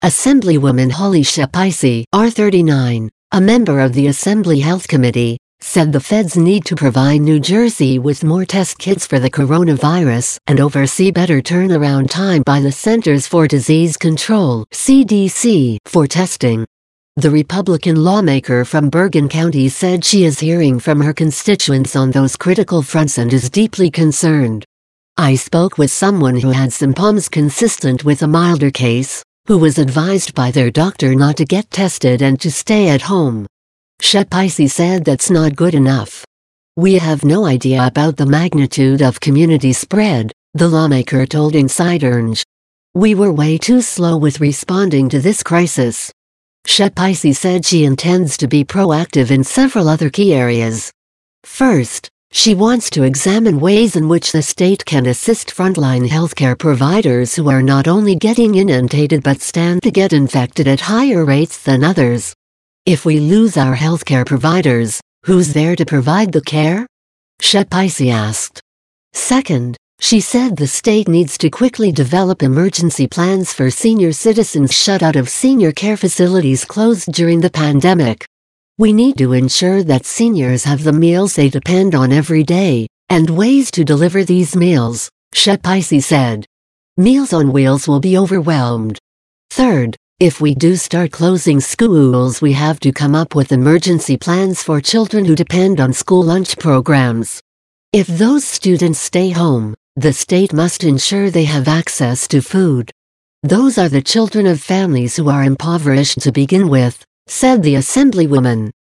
Assemblywoman Holly Shepaisi, R39, a member of the Assembly Health Committee, said the feds need to provide New Jersey with more test kits for the coronavirus and oversee better turnaround time by the Centers for Disease Control (CDC) for testing. The Republican lawmaker from Bergen County said she is hearing from her constituents on those critical fronts and is deeply concerned. "I spoke with someone who had symptoms consistent with a milder case, who was advised by their doctor not to get tested and to stay at home." Shepaisi said that's not good enough. "We have no idea about the magnitude of community spread," the lawmaker told Inside Orange. "We were way too slow with responding to this crisis." Shepaisi said she intends to be proactive in several other key areas. First, she wants to examine ways in which the state can assist frontline healthcare providers who are not only getting inundated but stand to get infected at higher rates than others. "If we lose our healthcare providers, who's there to provide the care?" Shepaisi asked. Second, she said the state needs to quickly develop emergency plans for senior citizens shut out of senior care facilities closed during the pandemic. "We need to ensure that seniors have the meals they depend on every day, and ways to deliver these meals," Shepaisi said. "Meals on Wheels will be overwhelmed." Third, if we do start closing schools, we have to come up with emergency plans for children who depend on school lunch programs. If those students stay home, the state must ensure they have access to food. "Those are the children of families who are impoverished to begin with," said the Assemblywoman.